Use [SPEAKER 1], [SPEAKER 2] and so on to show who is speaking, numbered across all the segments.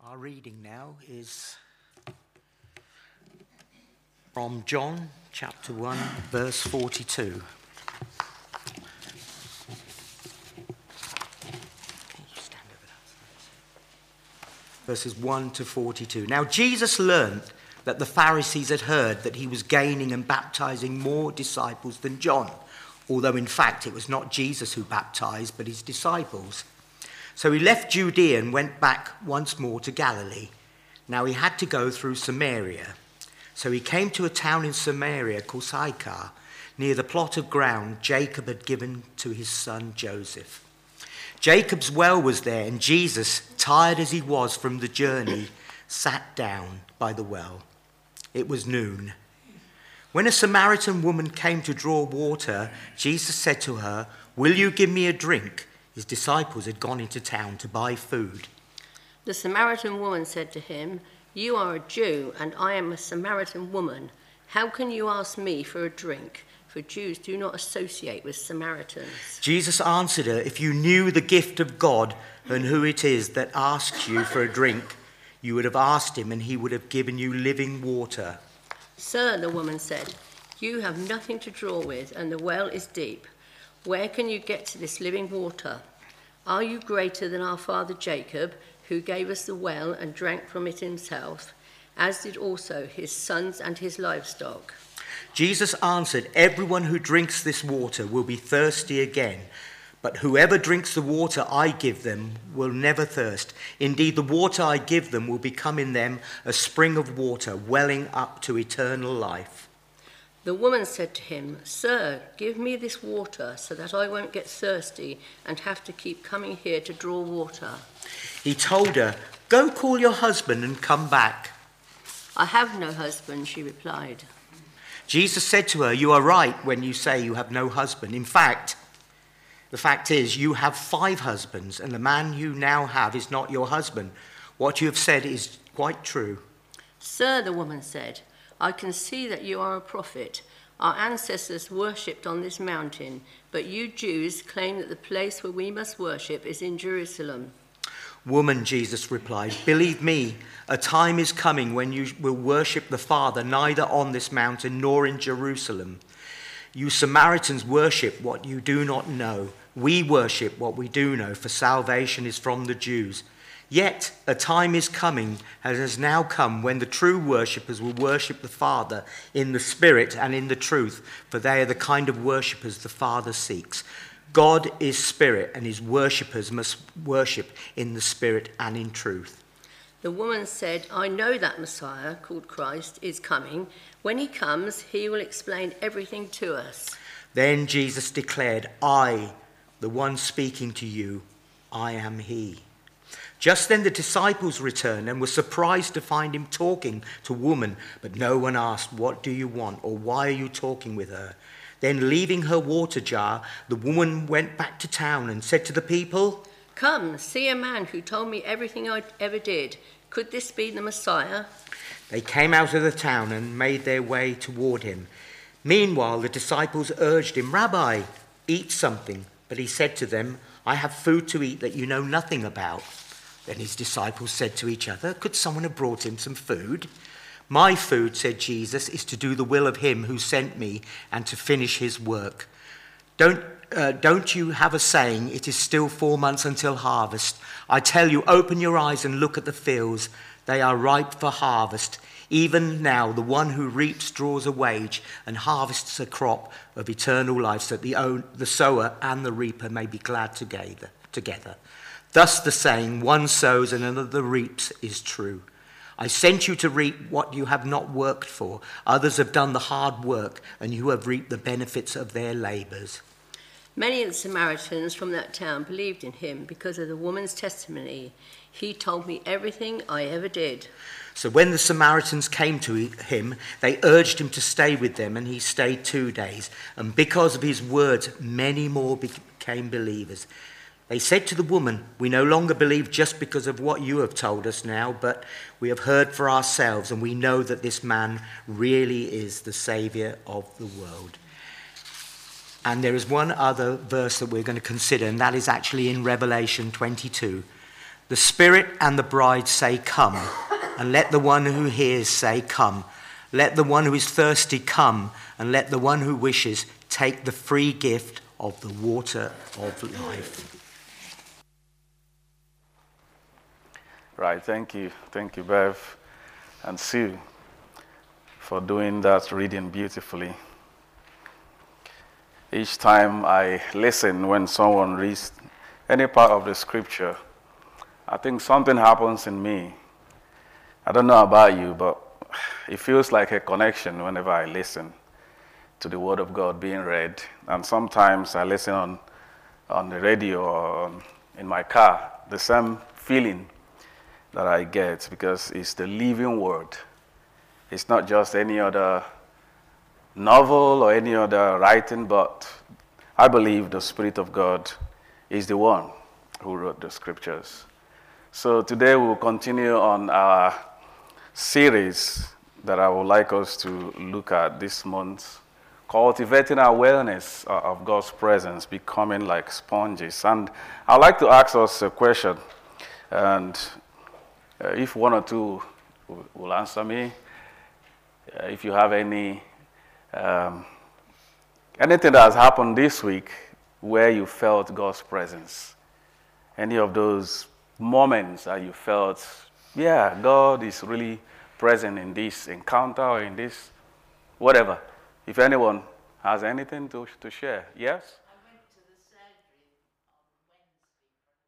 [SPEAKER 1] Our reading now is from John chapter 1, verse 42. Verses 1 to 42. Now Jesus learned that the Pharisees had heard that he was gaining and baptizing more disciples than John, although in fact it was not Jesus who baptized, but his disciples. So he left Judea and went back once more to Galilee. Now he had to go through Samaria. So he came to a town in Samaria called Sychar, near the plot of ground Jacob had given to his son Joseph. Jacob's well was there, and Jesus, tired as he was from the journey, sat down by the well. It was noon. When a Samaritan woman came to draw water, Jesus said to her, "Will you give me a drink?" His disciples had gone into town to buy food.
[SPEAKER 2] The Samaritan woman said to him, "You are a Jew, and I am a Samaritan woman. How can you ask me for a drink? For Jews do not associate with Samaritans."
[SPEAKER 1] Jesus answered her, "If you knew the gift of God and who it is that asks you for a drink, you would have asked him, and he would have given you living water."
[SPEAKER 2] "Sir," the woman said, "you have nothing to draw with, and the well is deep. Where can you get to this living water? Are you greater than our father Jacob, who gave us the well and drank from it himself, as did also his sons and his livestock?"
[SPEAKER 1] Jesus answered, "Everyone who drinks this water will be thirsty again, but whoever drinks the water I give them will never thirst. Indeed, the water I give them will become in them a spring of water welling up to eternal life."
[SPEAKER 2] The woman said to him, "Sir, give me this water so that I won't get thirsty and have to keep coming here to draw water."
[SPEAKER 1] He told her, "Go call your husband and come back."
[SPEAKER 2] "I have no husband," she replied.
[SPEAKER 1] Jesus said to her, "You are right when you say you have no husband. In fact, the fact is you have 5 husbands, and the man you now have is not your husband. What you have said is quite true."
[SPEAKER 2] "Sir," the woman said, "I can see that you are a prophet. Our ancestors worshipped on this mountain, but you Jews claim that the place where we must worship is in Jerusalem."
[SPEAKER 1] "Woman," Jesus replied, "believe me, a time is coming when you will worship the Father neither on this mountain nor in Jerusalem. You Samaritans worship what you do not know. We worship what we do know, for salvation is from the Jews. Yet a time is coming, and has now come, when the true worshippers will worship the Father in the Spirit and in the truth, for they are the kind of worshippers the Father seeks. God is Spirit, and his worshippers must worship in the Spirit and in truth."
[SPEAKER 2] The woman said, "I know that Messiah, called Christ, is coming. When he comes, he will explain everything to us."
[SPEAKER 1] Then Jesus declared, "I, the one speaking to you, I am he." Just then the disciples returned and were surprised to find him talking to a woman, but no one asked, "What do you want?" or "Why are you talking with her?" Then leaving her water jar, the woman went back to town and said to the people,
[SPEAKER 2] "Come, see a man who told me everything I ever did. Could this be the Messiah?"
[SPEAKER 1] They came out of the town and made their way toward him. Meanwhile, the disciples urged him, "Rabbi, eat something." But he said to them, "I have food to eat that you know nothing about." Then his disciples said to each other, "Could someone have brought him some food?" "My food," said Jesus, "is to do the will of him who sent me and to finish his work. Don't you have a saying, 'It is still 4 months until harvest'? I tell you, open your eyes and look at the fields. They are ripe for harvest. Even now, the one who reaps draws a wage and harvests a crop of eternal life, so that the sower and the reaper may be glad together. Thus the saying, 'One sows and another reaps,' is true. I sent you to reap what you have not worked for. Others have done the hard work, and you have reaped the benefits of their labors."
[SPEAKER 2] Many of the Samaritans from that town believed in him because of the woman's testimony. "He told me everything I ever did."
[SPEAKER 1] So when the Samaritans came to him, they urged him to stay with them, and he stayed 2 days. And because of his words, many more became believers. They said to the woman, "We no longer believe just because of what you have told us now, but we have heard for ourselves, and we know that this man really is the Saviour of the world." And there is one other verse that we're going to consider, and that is actually in Revelation 22. The Spirit and the bride say, come. And let the one who hears say, come. Let the one who is thirsty come. And let the one who wishes take the free gift of the water of life.
[SPEAKER 3] Right, thank you. Thank you, Bev and Sue, for doing that reading beautifully. Each time I listen when someone reads any part of the scripture, I think something happens in me. I don't know about you, but it feels like a connection whenever I listen to the Word of God being read. And sometimes I listen on the radio or in my car, the same feeling that I get, because it's the living Word. It's not just any other novel or any other writing, but I believe the Spirit of God is the one who wrote the scriptures. So today we'll continue on our series that I would like us to look at this month, cultivating our awareness of God's presence, becoming like sponges. And I'd like to ask us a question, and if one or two will answer me, if you have anything that has happened this week where you felt God's presence, any of those moments that you felt, yeah, God is really present in this encounter or in this whatever. If anyone has anything to share, yes?
[SPEAKER 4] I went to the surgery on Wednesday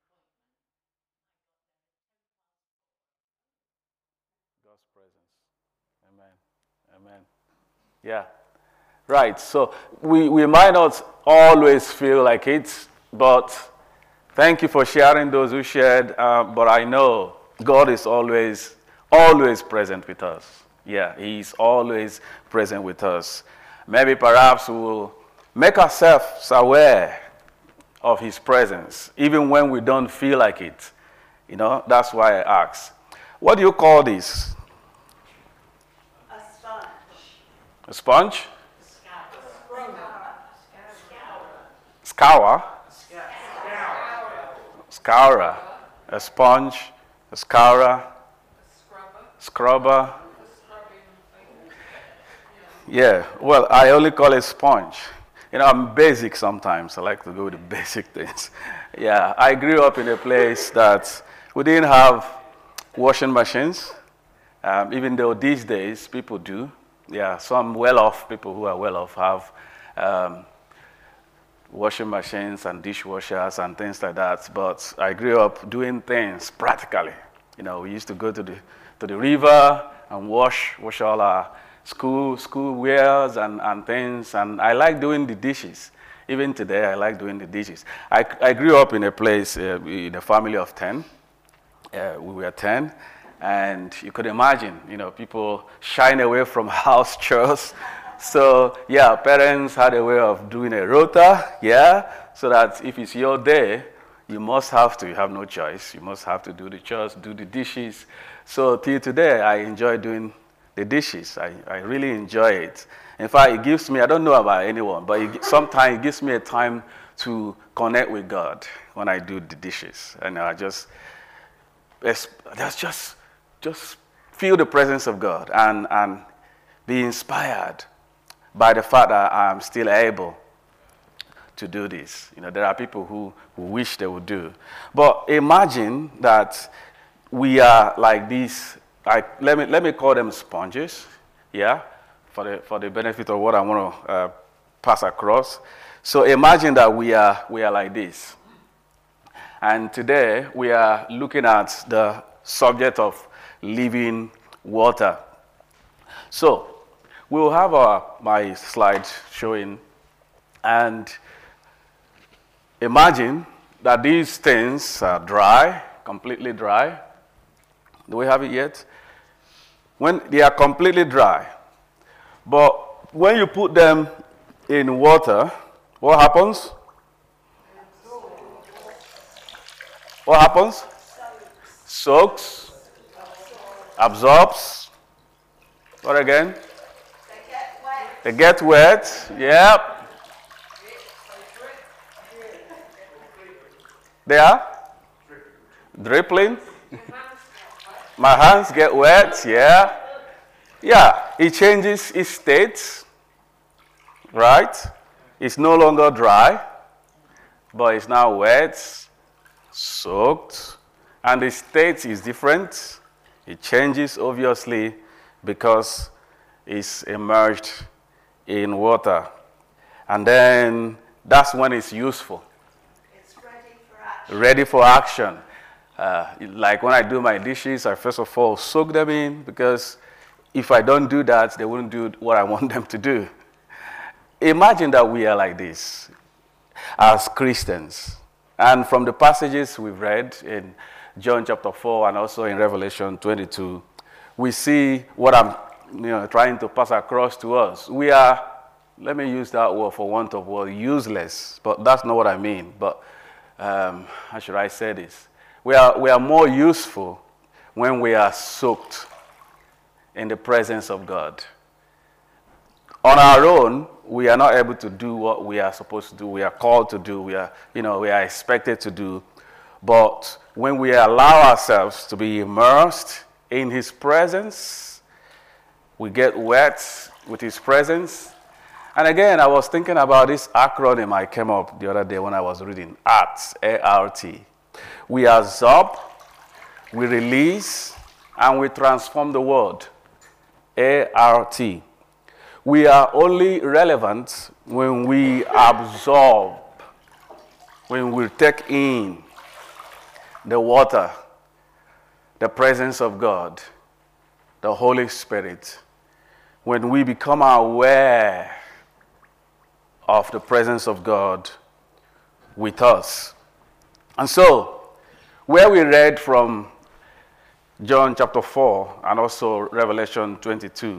[SPEAKER 4] for an appointment.
[SPEAKER 3] God's presence. Amen. Amen. Yeah. Right. So we might not always feel like it, but thank you for sharing those who shared. But I know God is always present with us. Yeah, He's always present with us. Maybe perhaps we will make ourselves aware of His presence, even when we don't feel like it. You know, that's why I ask. What do you call this?
[SPEAKER 4] A sponge.
[SPEAKER 3] A sponge? Scour? Scourer. A sponge, a scourer, scrubber. Yeah, well, I only call it sponge. You know, I'm basic sometimes. I like to go with the basic things. Yeah, I grew up in a place that we didn't have washing machines, even though these days people do. Yeah, some well-off people who are well-off have washing machines and dishwashers and things like that. But I grew up doing things practically. You know, we used to go to the river and wash all our school wares and things. And I like doing the dishes. Even today, I like doing the dishes. I grew up in a place, in a family of 10. We were 10. And you could imagine, you know, people shying away from house chores. So, yeah, parents had a way of doing a rota, yeah, so that if it's your day, you have no choice. You must have to do the chores, do the dishes. So, till today, I enjoy doing the dishes. I really enjoy it. In fact, it gives me, I don't know about anyone, but sometimes it gives me a time to connect with God when I do the dishes. And I just feel the presence of God and be inspired by the fact that I'm still able to do this. You know, there are people who wish they would do. But imagine that we are like these, let me call them sponges, yeah, for the benefit of what I want to pass across. So imagine that we are like this. And today we are looking at the subject of living water. So we'll have my slides showing, and imagine that these things are dry, completely dry. Do we have it yet? When they are completely dry, but when you put them in water, what happens? What happens? Soaks, absorbs. What again? They get wet. Yep. Dripping? My hands get wet, yeah. Yeah, it changes its state, right? It's no longer dry, but it's now wet, soaked, and the state is different. It changes, obviously, because it's immersed in water. And then that's when it's useful.
[SPEAKER 4] It's ready for action.
[SPEAKER 3] Ready for action. Like when I do my dishes, I first of all soak them in, because if I don't do that, they wouldn't do what I want them to do. Imagine that we are like this as Christians. And from the passages we've read in John chapter 4 and also in Revelation 22, we see what I'm trying to pass across to us. We are, let me use that word for want of word, useless, but that's not what I mean. But how should I say this? We are more useful when we are soaked in the presence of God. On our own, we are not able to do what we are supposed to do. We are called to do. We are expected to do. But when we allow ourselves to be immersed in His presence, we get wet with His presence. And again, I was thinking about this acronym I came up the other day when I was reading ART, A-R-T. We absorb, we release, and we transform the world. A-R-T. We are only relevant when we absorb, when we take in the water, the presence of God, the Holy Spirit, when we become aware of the presence of God with us. And so, where we read from John chapter 4 and also Revelation 22,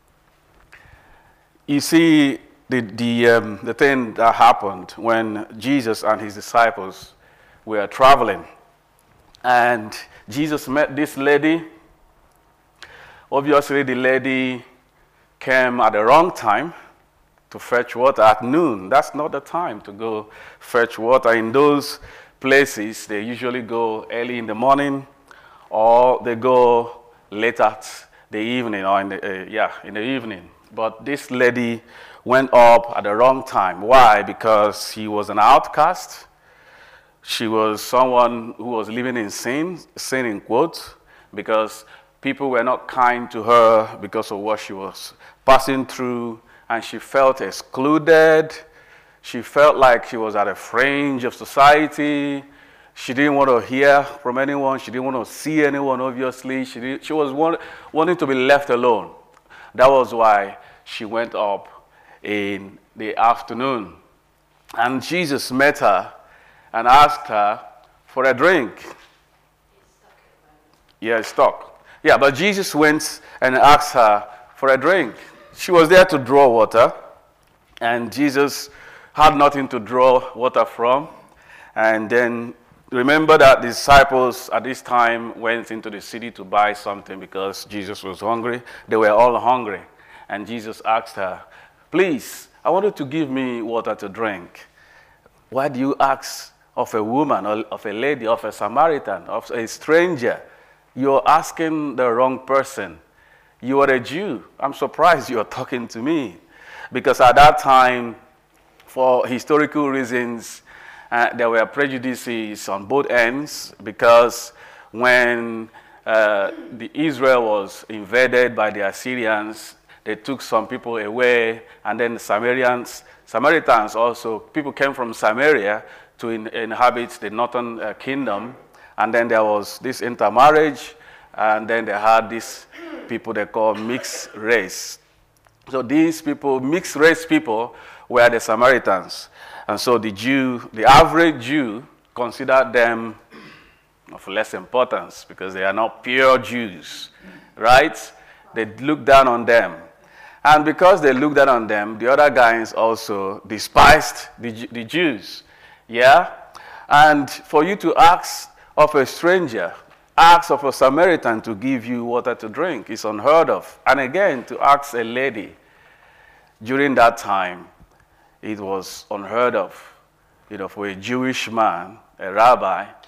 [SPEAKER 3] you see the thing that happened when Jesus and his disciples were traveling. And Jesus met this lady. Obviously, the lady came at the wrong time to fetch water at noon. That's not the time to go fetch water. In those places, they usually go early in the morning, or they go late at the evening, or in the evening. But this lady went up at the wrong time. Why? Because she was an outcast. She was someone who was living in sin in quotes, because people were not kind to her because of what she was passing through, and she felt excluded. She felt like she was at a fringe of society. She didn't want to hear from anyone. She didn't want to see anyone, obviously. She was wanting to be left alone. That was why she went up in the afternoon. And Jesus met her and asked her for a drink. Yeah, stuck. Yeah, but Jesus went and asked her for a drink. She was there to draw water, and Jesus had nothing to draw water from. And then remember that the disciples at this time went into the city to buy something because Jesus was hungry. They were all hungry. And Jesus asked her, "Please, I want you to give me water to drink." Why do you ask of a woman, or of a lady, of a Samaritan, of a stranger? You're asking the wrong person. You are a Jew. I'm surprised you're talking to me. Because at that time, for historical reasons, there were prejudices on both ends, because when Israel was invaded by the Assyrians, they took some people away, and then the Samaritans also, people came from Samaria to inhabit the northern kingdom, and then there was this intermarriage, and then they had these people they call mixed race. So these people, mixed race people, were the Samaritans. And so the average Jew considered them of less importance because they are not pure Jews, right? They looked down on them. And because they looked down on them, the other guys also despised the Jews, yeah? And for you to ask of a stranger, ask of a Samaritan to give you water to drink is unheard of. And again, to ask a lady during that time, it was unheard of, for a Jewish man, a rabbi,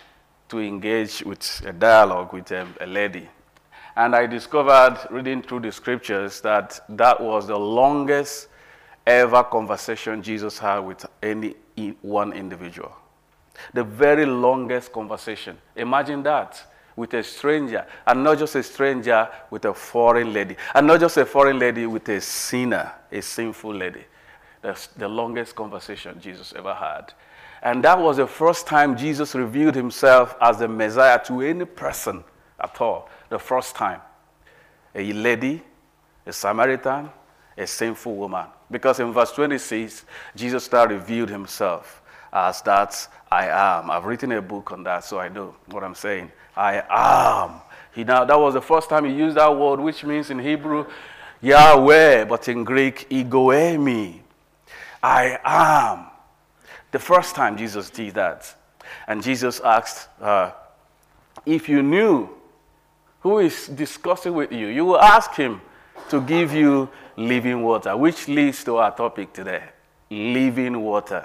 [SPEAKER 3] to engage with a dialogue with a lady. And I discovered, reading through the scriptures, that that was the longest ever conversation Jesus had with any one individual. The very longest conversation. Imagine that, with a stranger, and not just a stranger, with a foreign lady, and not just a foreign lady with a sinner, a sinful lady. That's the longest conversation Jesus ever had. And that was the first time Jesus revealed himself as the Messiah to any person at all. The first time. A lady, a Samaritan, a sinful woman. Because in verse 26, Jesus started revealed himself as that I am. I've written a book on that, so I know what I'm saying. I am. That was the first time he used that word, which means in Hebrew, Yahweh, but in Greek, Egoemi. I am. The first time Jesus did that. And Jesus asked her, if you knew who is discussing with you, you will ask him to give you living water, which leads to our topic today, living water.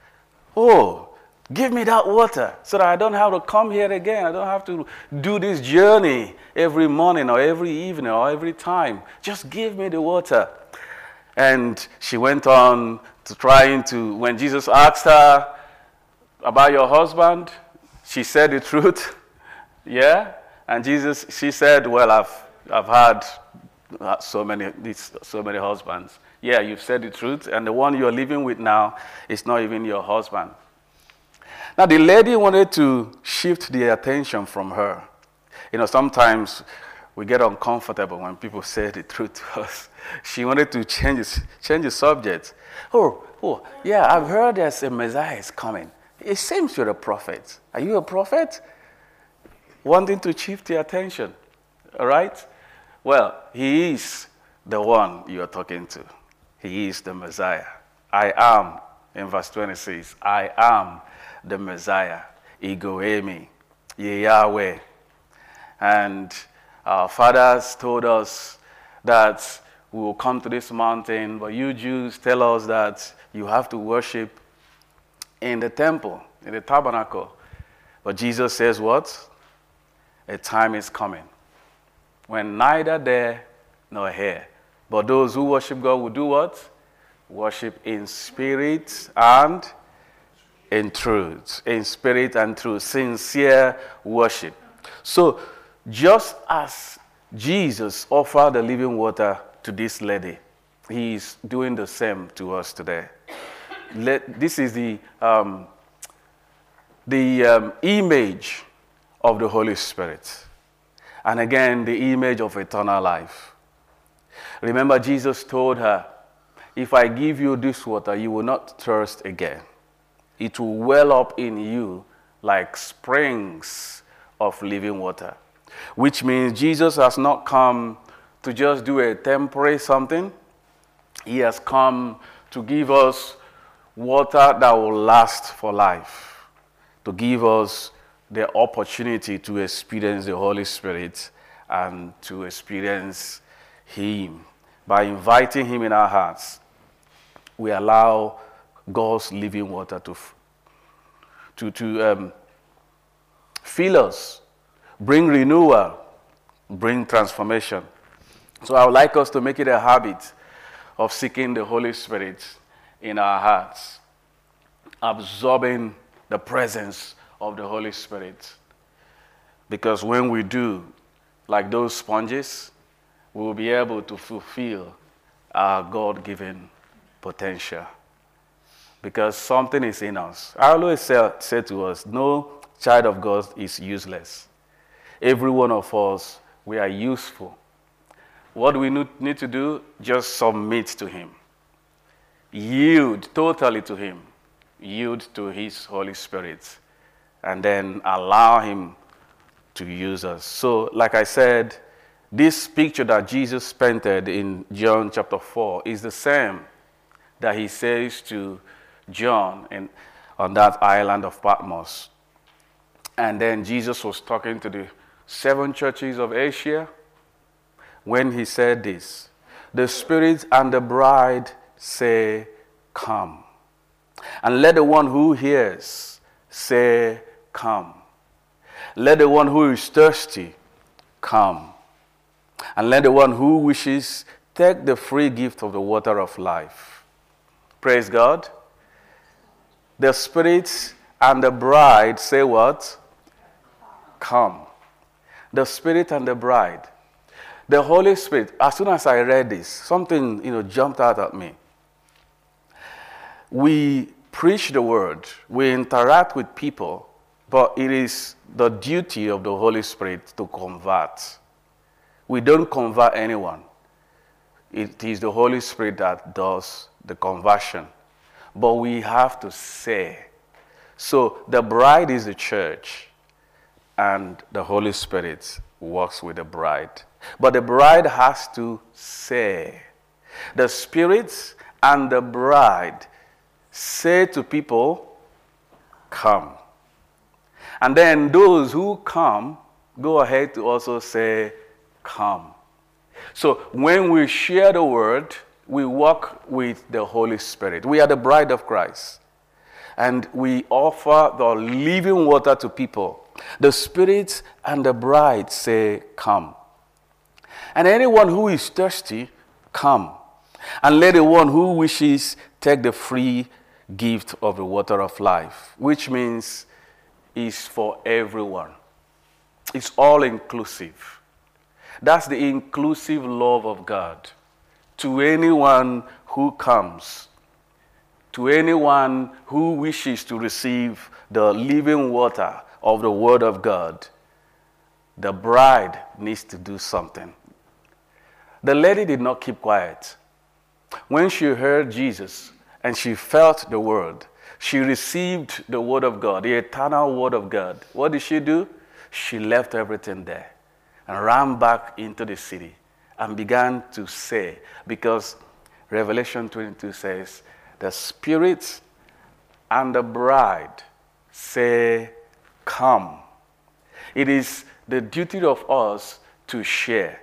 [SPEAKER 3] Oh, give me that water so that I don't have to come here again. I don't have to do this journey every morning or every evening or every time. Just give me the water. And she went on to when Jesus asked her about your husband, she said the truth. Yeah? And she said, well, I've had so many husbands. Yeah, you've said the truth, and the one you're living with now is not even your husband. Now, the lady wanted to shift the attention from her. You know, sometimes we get uncomfortable when people say the truth to us. She wanted to change the subject. Oh, yeah, I've heard there's a Messiah is coming. It seems you're a prophet. Are you a prophet? Wanting to shift the attention, all right? Well, he is the one you're talking to. He is the Messiah. I am, in verse 26, I am the Messiah, Egoemi, Yahweh. And our fathers told us that we will come to this mountain, but you Jews tell us that you have to worship in the temple, in the tabernacle. But Jesus says what? A time is coming when neither there nor here, but those who worship God will do what? Worship in spirit and in truth. In spirit and truth. Sincere worship. So, just as Jesus offered the living water to this lady, he is doing the same to us today. This is the image of the Holy Spirit. And again, the image of eternal life. Remember, Jesus told her, if I give you this water, you will not thirst again. It will well up in you like springs of living water. Which means Jesus has not come to just do a temporary something. He has come to give us water that will last for life. To give us the opportunity to experience the Holy Spirit and to experience Him. By inviting Him in our hearts, we allow God's living water to fill us, bring renewal, bring transformation. So I would like us to make it a habit of seeking the Holy Spirit in our hearts, absorbing the presence of the Holy Spirit. Because when we do, like those sponges, we will be able to fulfill our God-given potential. Because something is in us. I always say to us, no child of God is useless. Every one of us, we are useful. What do we need to do? Just submit to Him. Yield totally to Him. Yield to His Holy Spirit. And then allow Him to use us. So, like I said, this picture that Jesus painted in John chapter 4 is the same that He says to John on that island of Patmos. And then Jesus was talking to the 7 churches of Asia when He said this, the Spirit and the bride say, come. And let the one who hears say, come. Let the one who is thirsty come. And let the one who wishes take the free gift of the water of life. Praise God. The Spirit and the bride say what? Come. The Spirit and the bride. The Holy Spirit, as soon as I read this, something jumped out at me. We preach the word, we interact with people, but it is the duty of the Holy Spirit to convert. We don't convert anyone. It is the Holy Spirit that does the conversion. But we have to say. So the bride is the church, and the Holy Spirit works with the bride. But the bride has to say. The Spirit and the bride say to people, come. And then those who come go ahead to also say, come. So when we share the word, we walk with the Holy Spirit. We are the bride of Christ. And we offer the living water to people. The Spirit and the bride say, come. And anyone who is thirsty, come. And let the one who wishes take the free gift of the water of life, which means is for everyone. It's all inclusive. That's the inclusive love of God. To anyone who comes, to anyone who wishes to receive the living water of the Word of God, the bride needs to do something. The lady did not keep quiet. When she heard Jesus and she felt the Word, she received the Word of God, the eternal Word of God. What did she do? She left everything there and ran back into the city and began to say, because Revelation 22 says, the Spirit and the bride say, come. It is the duty of us to share.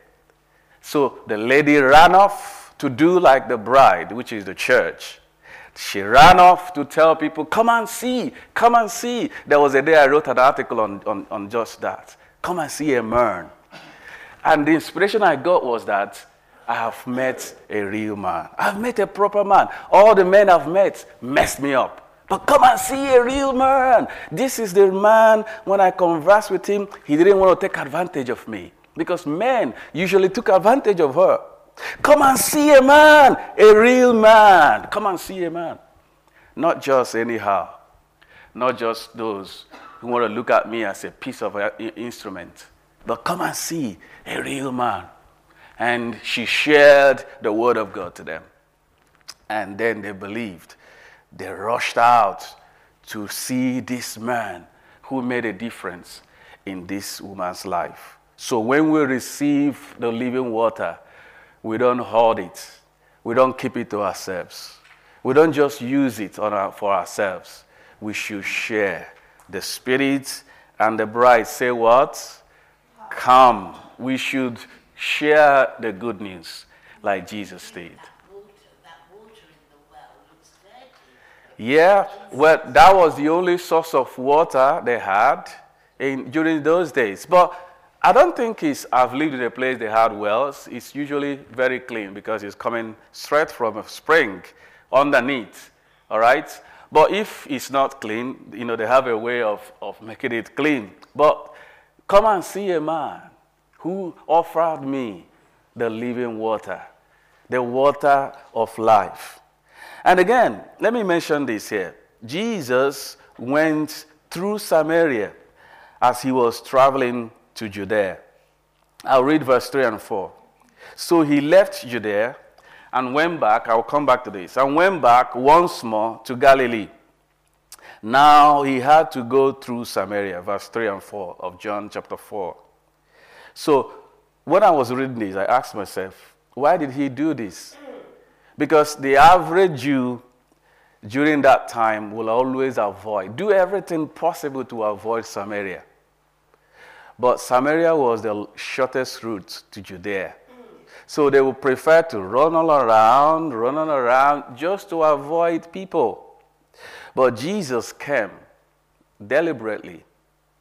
[SPEAKER 3] So the lady ran off to do like the bride, which is the church. She ran off to tell people, come and see, come and see. There was a day I wrote an article on just that. Come and see a man. And the inspiration I got was that I have met a real man. I've met a proper man. All the men I've met messed me up. But come and see a real man. This is the man, when I conversed with him, he didn't want to take advantage of me. Because men usually took advantage of her. Come and see a man, a real man. Come and see a man. Not just anyhow. Not just those who want to look at me as a piece of instrument. But come and see a real man. And she shared the word of God to them. And then they believed. They rushed out to see this man who made a difference in this woman's life. So when we receive the living water, we don't hoard it. We don't keep it to ourselves. We don't just use it for ourselves. We should share. The Spirit and the bride say what? Come. We should share the good news like Jesus did.
[SPEAKER 4] That water in the well looks dirty.
[SPEAKER 3] Yeah, well, that was the only source of water they had during those days. But I don't think I've lived in a place they had wells. It's usually very clean because it's coming straight from a spring underneath, all right? But if it's not clean, they have a way of making it clean. But come and see a man who offered me the living water, the water of life. And again, let me mention this here. Jesus went through Samaria as he was traveling to Judea. I'll read verse 3 and 4. So he left Judea and went back, I'll come back to this, and went back once more to Galilee. Now he had to go through Samaria, verse 3 and 4 of John chapter 4. So when I was reading this, I asked myself, why did he do this? Because the average Jew during that time will always do everything possible to avoid Samaria. But Samaria was the shortest route to Judea. So they would prefer to run all around just to avoid people. But Jesus came deliberately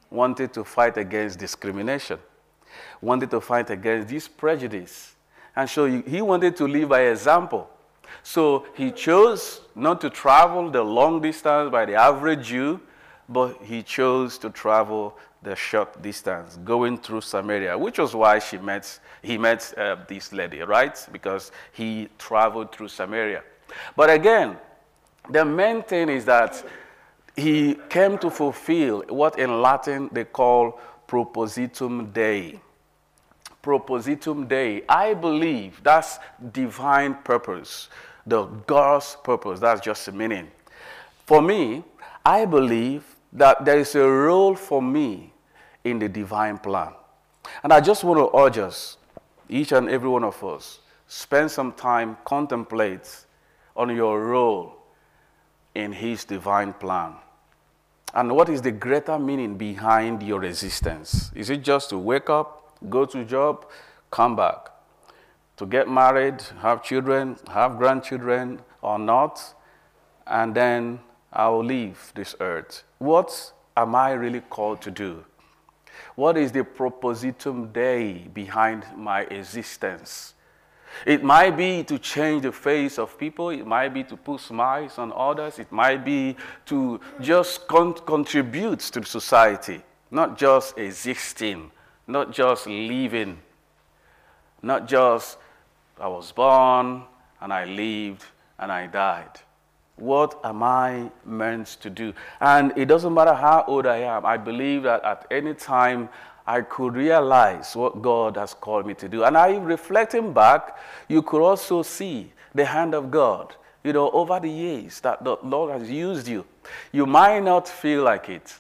[SPEAKER 3] wanted to fight against discrimination, wanted to fight against this prejudice. And so he wanted to live by example. So he chose not to travel the long distance by the average Jew, but he chose to travel the short distance, going through Samaria, which was why he met this lady, right? Because he traveled through Samaria. But again, the main thing is that he came to fulfill what in Latin they call propositum Dei. Propositum Dei. I believe that's divine purpose, the God's purpose. That's just the meaning. For me, I believe that there is a role for me in the divine plan. And I just want to urge us, each and every one of us, spend some time, contemplate on your role in his divine plan. And what is the greater meaning behind your existence? Is it just to wake up, go to job, come back? To get married, have children, have grandchildren or not, and then I will leave this earth. What am I really called to do? What is the propositum Dei behind my existence? It might be to change the face of people. It might be to put smiles on others. It might be to just contribute to society, not just existing, not just living, not just I was born and I lived and I died. What am I meant to do? And it doesn't matter how old I am. I believe that at any time I could realize what God has called me to do. And I, reflecting back, you could also see the hand of God, over the years that the Lord has used you. You might not feel like it.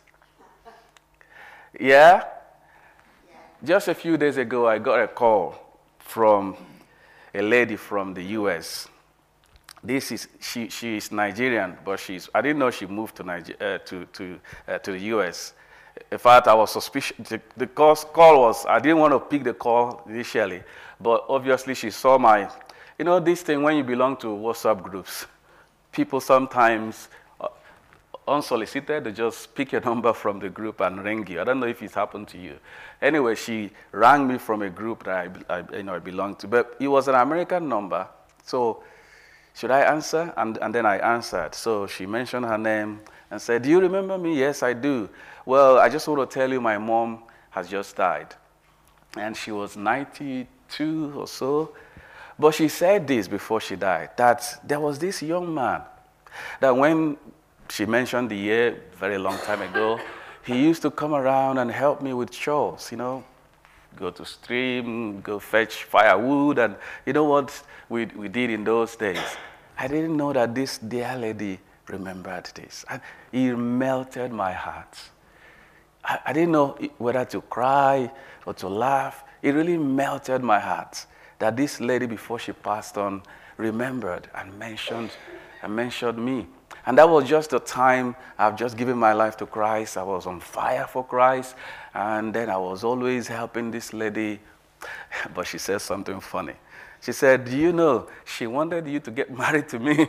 [SPEAKER 3] Yeah? Just a few days ago, I got a call from a lady from the U.S. She is Nigerian, but I didn't know she moved to the U.S. In fact, I was suspicious. The call was, I didn't want to pick the call initially, but obviously she saw my, this thing when you belong to WhatsApp groups, people sometimes, unsolicited, they just pick a number from the group and ring you. I don't know if it's happened to you. Anyway, she rang me from a group that I belong to, but it was an American number, so should I answer? And then I answered. So she mentioned her name and said, do you remember me? Yes, I do. Well, I just want to tell you my mom has just died. And she was 92 or so. But she said this before she died, that there was this young man that when she mentioned the year, very long time ago, he used to come around and help me with chores, go to stream, go fetch firewood, and you know what we did in those days. I didn't know that this dear lady remembered this. And it melted my heart. I didn't know whether to cry or to laugh. It really melted my heart that this lady, before she passed on, remembered and mentioned me. And that was just the time I've just given my life to Christ. I was on fire for Christ. And then I was always helping this lady. But she said something funny. She said, do you know, she wanted you to get married to me.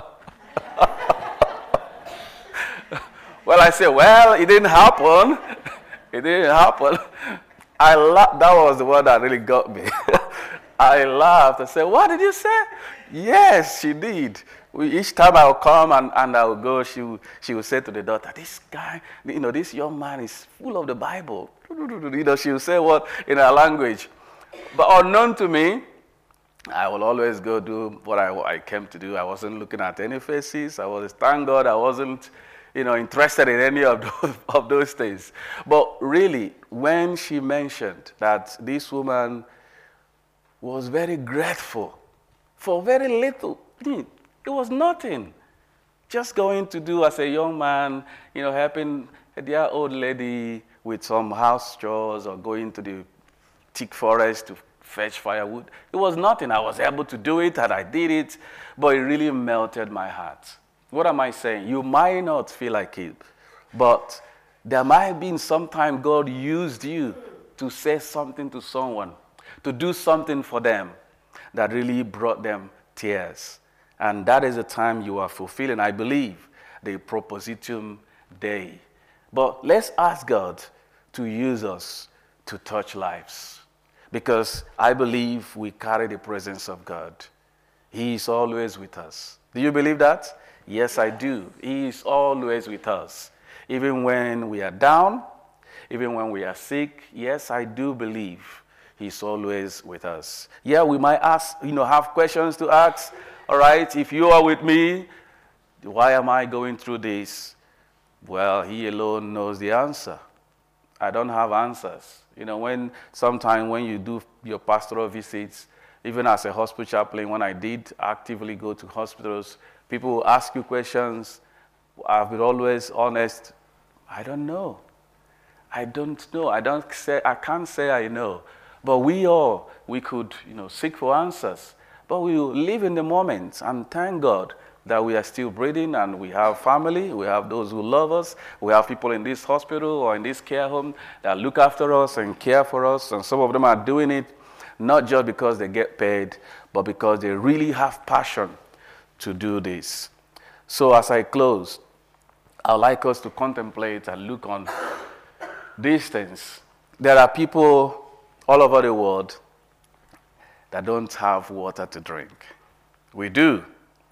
[SPEAKER 3] Well, I said, well, it didn't happen. It didn't happen. That was the one that really got me. I laughed. I said, what did you say? Yes, she did. Each time I would come and I would go, she would say to the daughter, this guy, this young man is full of the Bible. She would say what in her language. But unknown to me, I will always go do what I came to do. I wasn't looking at any faces. Thank God I wasn't, interested in any of those things. But really, when she mentioned that this woman was very grateful for very little, it was nothing. Just going to do as a young man, helping a dear old lady with some house chores or going to the thick forest to fetch firewood. It was nothing. I was able to do it and I did it, but it really melted my heart. What am I saying? You might not feel like it, but there might be some time God used you to say something to someone, to do something for them that really brought them tears. And that is the time you are fulfilling, I believe, the propositum Dei. But let's ask God to use us to touch lives. Because I believe we carry the presence of God. He is always with us. Do you believe that? Yes, I do. He is always with us. Even when we are down, even when we are sick, yes, I do believe He's always with us. Yeah, we might ask, have questions to ask. All right, if you are with me, why am I going through this? Well, He alone knows the answer. I don't have answers. Sometimes when you do your pastoral visits, even as a hospital chaplain, when I did actively go to hospitals, people will ask you questions. I've been always honest. I don't know. I don't know. I can't say I know. But we could, seek for answers. But we will live in the moment and thank God that we are still breathing and we have family, we have those who love us, we have people in this hospital or in this care home that look after us and care for us, and some of them are doing it not just because they get paid, but because they really have passion to do this. So as I close, I'd like us to contemplate and look on these things. There are people all over the world that don't have water to drink. We do.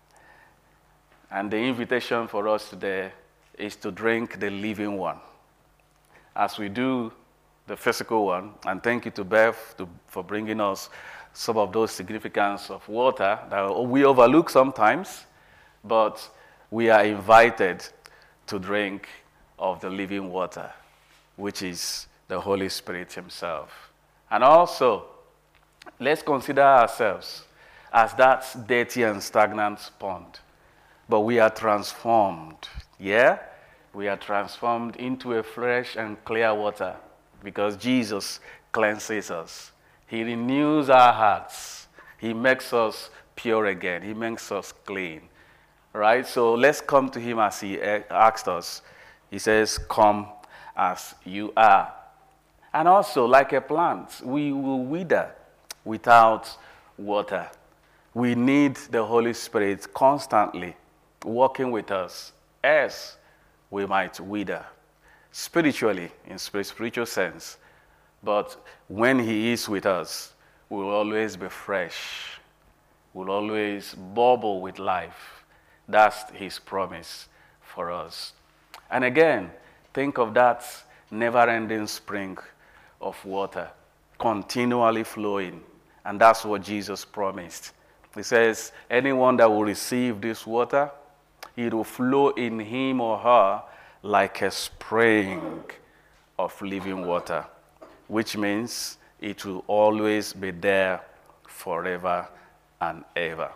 [SPEAKER 3] And the invitation for us today is to drink the living one. As we do the physical one, and thank you to Beth for bringing us some of those significance of water that we overlook sometimes, but we are invited to drink of the living water, which is the Holy Spirit Himself. And also, let's consider ourselves as that dirty and stagnant pond. But we are transformed, yeah? We are transformed into a fresh and clear water because Jesus cleanses us. He renews our hearts. He makes us pure again. He makes us clean, right? So let's come to Him as He asked us. He says, come as you are. And also, like a plant, we will wither without water. We need the Holy Spirit constantly working with us as we might wither spiritually, in spiritual sense. But when He is with us, we will always be fresh. We'll always bubble with life. That's His promise for us. And again, think of that never-ending spring of water continually flowing. And that's what Jesus promised. He says, anyone that will receive this water, it will flow in him or her like a spring of living water, which means it will always be there forever and ever.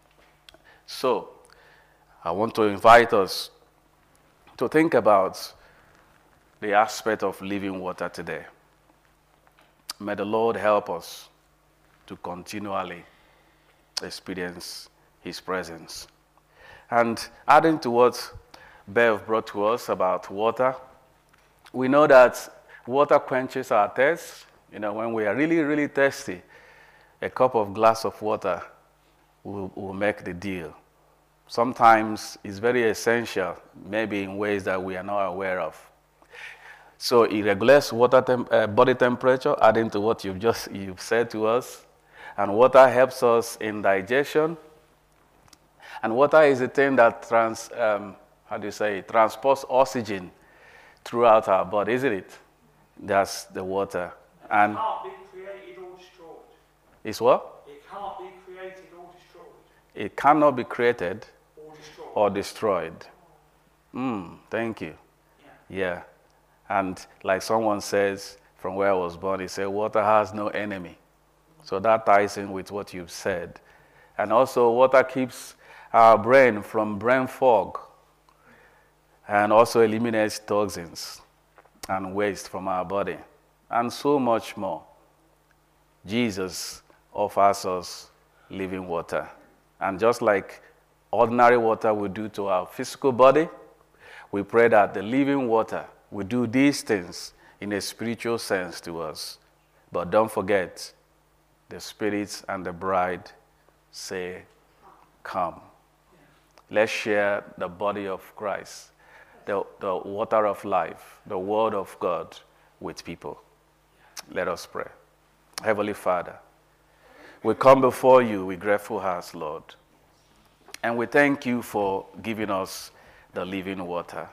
[SPEAKER 3] So, I want to invite us to think about the aspect of living water today. May the Lord help us to continually experience His presence. And adding to what Bev brought to us about water, we know that water quenches our thirst. When we are really, really thirsty, a cup of glass of water will make the deal. Sometimes it's very essential, maybe in ways that we are not aware of. So it regulates body temperature, adding to what you've said to us. And water helps us in digestion. And water is a thing that transports oxygen throughout our body, isn't it? That's the water. And
[SPEAKER 5] it can't be created or destroyed.
[SPEAKER 3] It's what?
[SPEAKER 5] It can't be created or destroyed.
[SPEAKER 3] It cannot be created
[SPEAKER 5] Or destroyed.
[SPEAKER 3] Thank you. Yeah. And like someone says from where I was born, he said, water has no enemy. So that ties in with what you've said. And also water keeps our brain from brain fog and also eliminates toxins and waste from our body and so much more. Jesus offers us living water. And just like ordinary water will do to our physical body, we pray that the living water will do these things in a spiritual sense to us. But don't forget, the Spirit and the bride say, come. Let's share the body of Christ, the water of life, the Word of God with people. Let us pray. Heavenly Father, we come before you with grateful hearts, Lord. And we thank you for giving us the living water.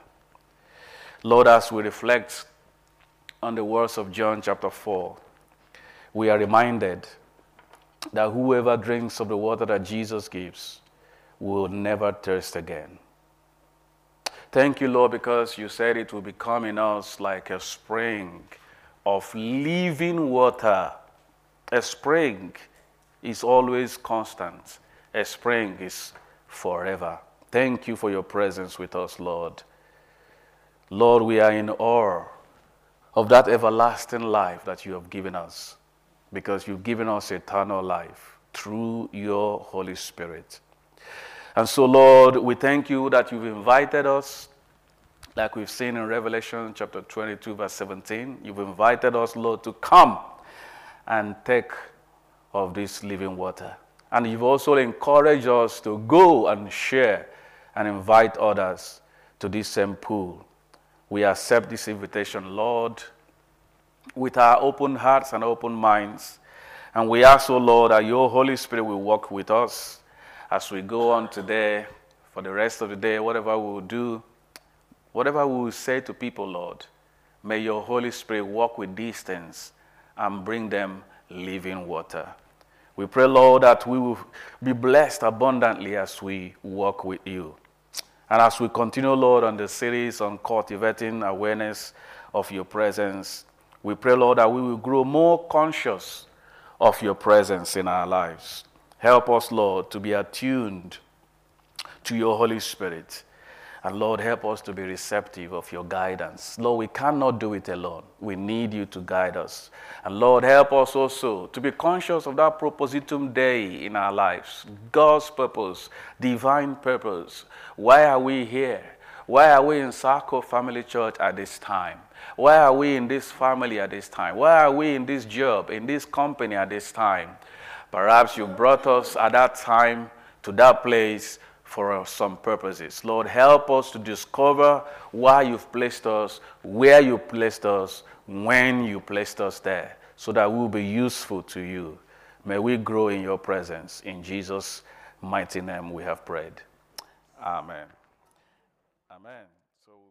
[SPEAKER 3] Lord, as we reflect on the words of John chapter 4, we are reminded that whoever drinks of the water that Jesus gives will never thirst again. Thank you, Lord, because you said it will become in us like a spring of living water. A spring is always constant. A spring is forever. Thank you for your presence with us, Lord. Lord, we are in awe of that everlasting life that you have given us, because you've given us eternal life through your Holy Spirit. And so, Lord, we thank you that you've invited us, like we've seen in Revelation chapter 22, verse 17. You've invited us, Lord, to come and take of this living water. And you've also encouraged us to go and share and invite others to this same pool. We accept this invitation, Lord, with our open hearts and open minds. And we ask, oh Lord, that your Holy Spirit will walk with us as we go on today, for the rest of the day, whatever we will do, whatever we will say to people, Lord, may your Holy Spirit walk with these things and bring them living water. We pray, Lord, that we will be blessed abundantly as we walk with you. And as we continue, Lord, on the series on cultivating awareness of your presence, we pray, Lord, that we will grow more conscious of your presence in our lives. Help us, Lord, to be attuned to your Holy Spirit. And Lord, help us to be receptive of your guidance. Lord, we cannot do it alone. We need you to guide us. And Lord, help us also to be conscious of that propositum Dei in our lives. God's purpose, divine purpose. Why are we here? Why are we in Sako Family Church at this time? Why are we in this family at this time? Why are we in this job, in this company at this time? Perhaps you brought us at that time to that place for some purposes. Lord, help us to discover why you've placed us, where you placed us, when you placed us there, so that we'll be useful to you. May we grow in your presence. In Jesus' mighty name we have prayed. Amen. Amen.